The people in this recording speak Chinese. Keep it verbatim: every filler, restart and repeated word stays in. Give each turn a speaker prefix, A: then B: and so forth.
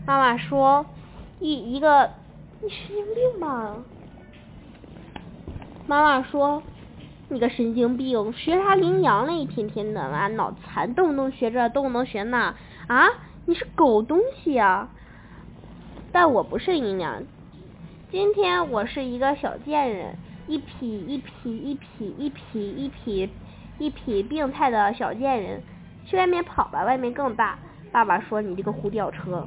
A: 妈妈说，一一个你神经病吧？妈妈说，你个神经病，学啥羚羊嘞？一天天的啊，脑残，动不动学这，动不动学那啊！你是狗东西啊！但我不是羚羊，今天我是一个小贱人，一匹一匹一匹一匹一匹一匹病态的小贱人，去外面跑吧，外面更大。爸爸说，你这个呼吊车。